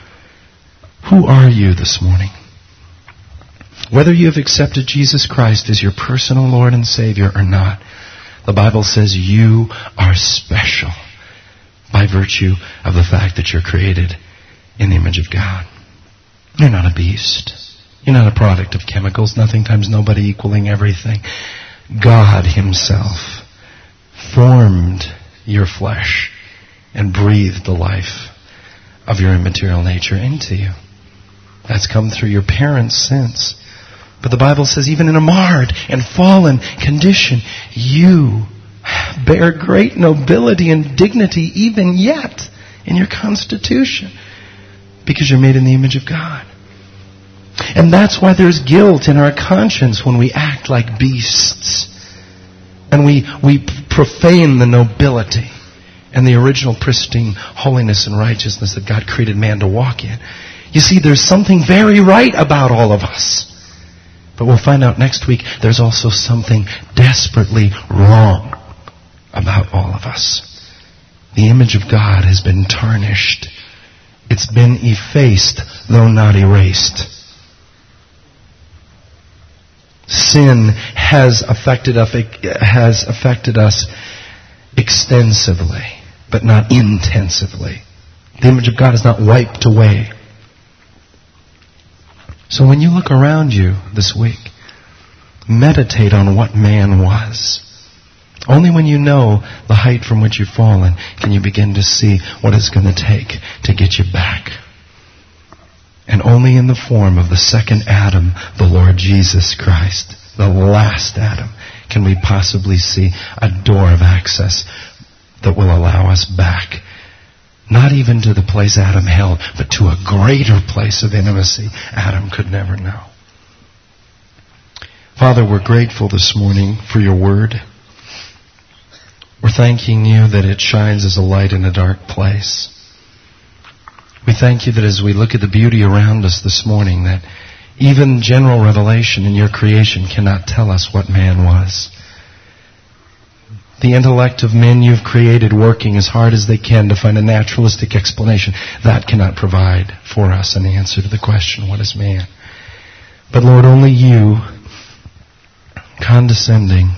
Who are you this morning? Whether you have accepted Jesus Christ as your personal Lord and Savior or not, the Bible says you are special by virtue of the fact that you're created in the image of God. You're not a beast. You're not a product of chemicals, nothing times nobody equaling everything. God Himself formed your flesh and breathed the life of your immaterial nature into you. That's come through your parents' sins. But the Bible says even in a marred and fallen condition, you bear great nobility and dignity even yet in your constitution, because you're made in the image of God. And that's why there's guilt in our conscience when we act like beasts. And we, we profane the nobility and the original pristine holiness and righteousness that God created man to walk in. You see, there's something very right about all of us. But we'll find out next week there's also something desperately wrong about all of us. The image of God has been tarnished. It's been effaced, though not erased. Sin has affected us, has affected us extensively, but not intensively. The image of God is not wiped away. So when you look around you this week, meditate on what man was. Only when you know the height from which you've fallen can you begin to see what it's going to take to get you back. And only in the form of the second Adam, the Lord Jesus Christ, the last Adam, can we possibly see a door of access that will allow us back. Not even to the place Adam held, but to a greater place of intimacy Adam could never know. Father, we're grateful this morning for your word. We're thanking you that it shines as a light in a dark place. We thank you that as we look at the beauty around us this morning, that even general revelation in your creation cannot tell us what man was. The intellect of men you've created working as hard as they can to find a naturalistic explanation, that cannot provide for us an answer to the question, what is man? But Lord, only you, condescending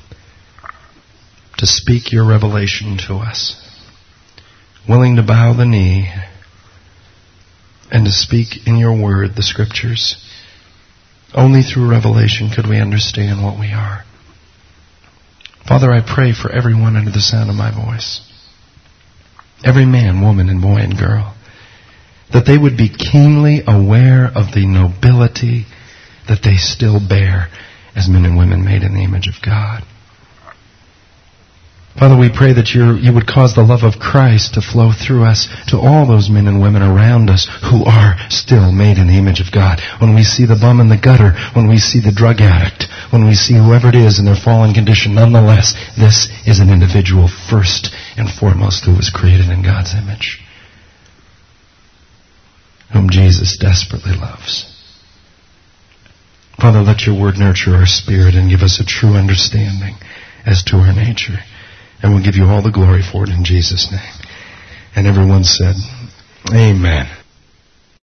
to speak your revelation to us, willing to bow the knee and to speak in your word, the scriptures. Only through revelation could we understand what we are. Father, I pray for everyone under the sound of my voice, every man, woman, and boy and girl, that they would be keenly aware of the nobility that they still bear as men and women made in the image of God. Father, we pray that you're, you would cause the love of Christ to flow through us to all those men and women around us who are still made in the image of God. When we see the bum in the gutter, when we see the drug addict, when we see whoever it is in their fallen condition, nonetheless, this is an individual first and foremost who was created in God's image, whom Jesus desperately loves. Father, let your word nurture our spirit and give us a true understanding as to our nature. And we'll give you all the glory for it in Jesus' name. And everyone said, Amen.